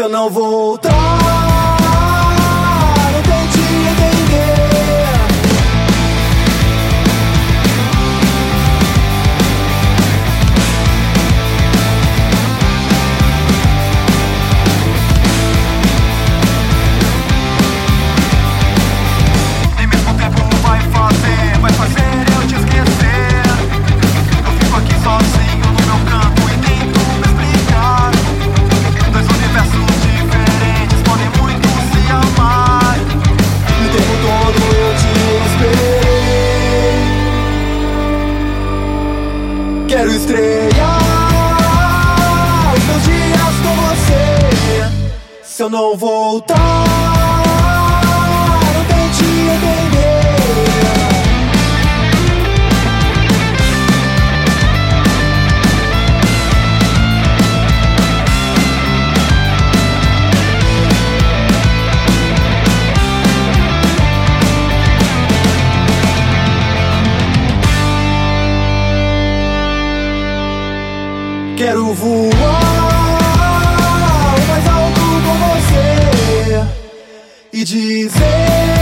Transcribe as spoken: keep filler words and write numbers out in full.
não voltar, não tente entender. Nem mesmo o tempo vai fazer, vai fazer eu te esquecer. Eu fico aqui sozinho no meu canto e tento me explicar. Dois universos diferentes podem muito se amar. O tempo todo eu te esperei. Quero estrear os meus dias com você. Se eu não voltar, não tente entender. Quero voar o mais alto com você e dizer